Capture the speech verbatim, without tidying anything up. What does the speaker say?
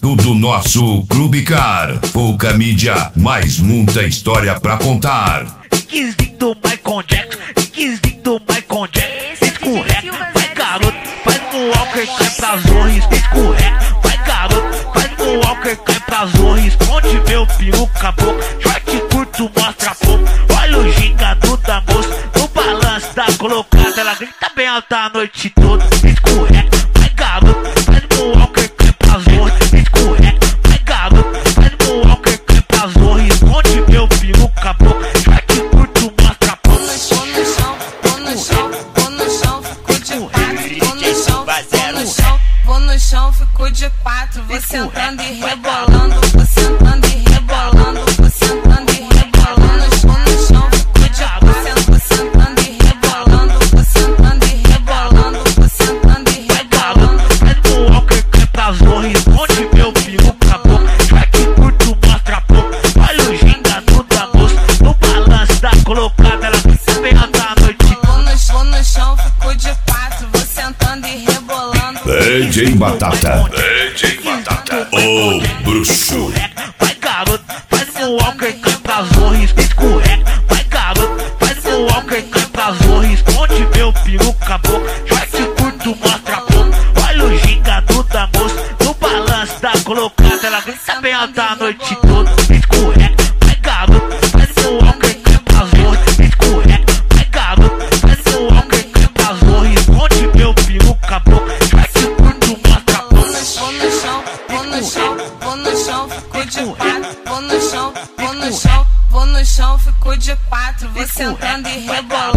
tudo nosso Clube Car. Pouca mídia, mas muita história pra contar. Esquisito do Michael Jackson, esquisito do Michael Jackson. Escorrega, vai garoto, faz no walker, cai pra zorra. Escorrega, vai garoto, faz no walker, cai pra zorra. Esconde meu peru, caboclo, short curto, mostra pouco. Olha o gingado da moça, no balanço da colocada. Ela grita bem alta a noite toda. Escorrega, vai garoto, faz no walker, cai pra zorra. Escorrega, vai garoto, faz no walker, cai pra zorra. Esconde meu peru, caboclo, short curto, mostra pouco. Vou no chão, vou no chão, vou no chão, fico de quatro. Vou no chão, vou no chão, vou no chão, fico de quatro. Vou sentando e rebolando, vou sentando e rebolando, vou sentando e rebolando. Vou no chão, fico de quatro. Vou sentando e rebolando, vou sentando e rebolando, vou sentando e rebolando. Faz no walker, cai pra zorra. Esconde meu peru, caboclo, short curto, mostra pouco. Olha o gingado da moça, no balanço da colocada. Ela grita bem alta a noite. Vou no, vou no chão, fico de quatro. Vou sentando e rebolando. D J Batata, D J Batata, ô bruxo. Vai garoto, faz no walker, cai pra zorra. Escorrega, vai garoto, faz no walker, cai pra zorra. Esconde meu peru, caboclo, short curto, mostra pouco. Olha o gingado da moça, no balanço da colocada. Ela grita bem alta a noite toda. Escorrega, vai garoto, faz no walker, cai pra zorra. Escorrega, vai garoto, faz no walker, cai pra zorra. Esconde meu peru, caboclo, short curto, mostra pouco. Vou no chão, vou no chão, vou no chão, fico de quatro. Vou no chão, vou no chão, vou no chão, fico de quatro. Vou sentando e rebolando.